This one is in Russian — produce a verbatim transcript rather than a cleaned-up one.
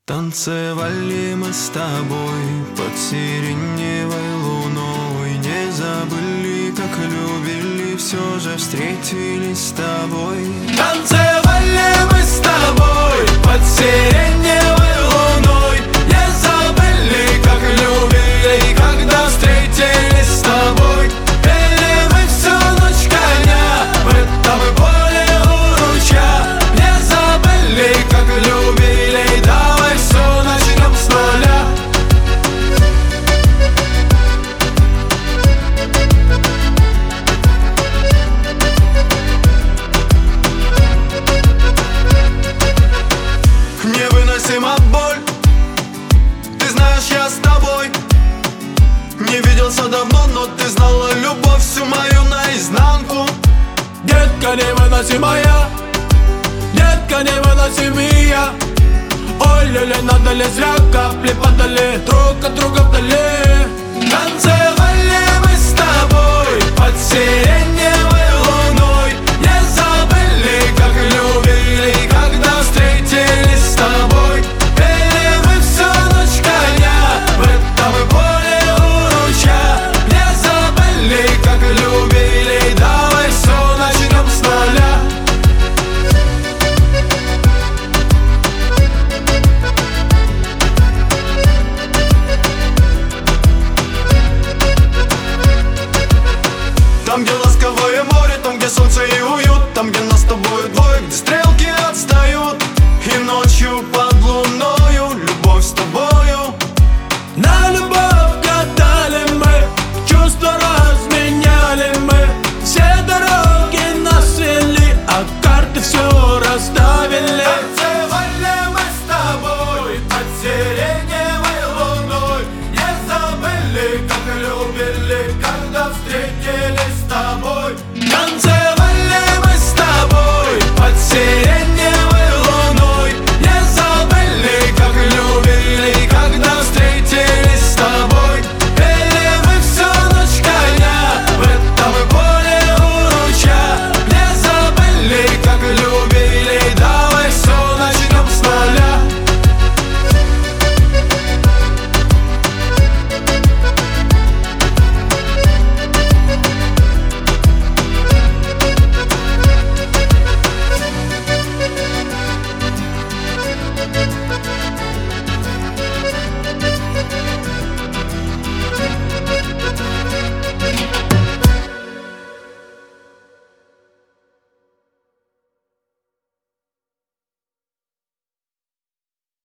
Танцевали мы с тобой под сиреневой луной, не забыли, как любили, все же встретились с тобой. Танцевали мы с тобой под сиреневой луной, не забыли, как любили, когда встретились с тобой. Пели мы всю ночь коня в этом поле у ручья, не забыли, как любили, давай все начнем с нуля. Невыносима боль, ты знаешь, я с тобой. Не виделся давно, но ты знала любовь всю мою наизнанку. Детка невыносимая, детка невыносимая. Ой, люля, надо ли зря капли падали друг от друга вдали. Танцевали мы с тобой под сиреневой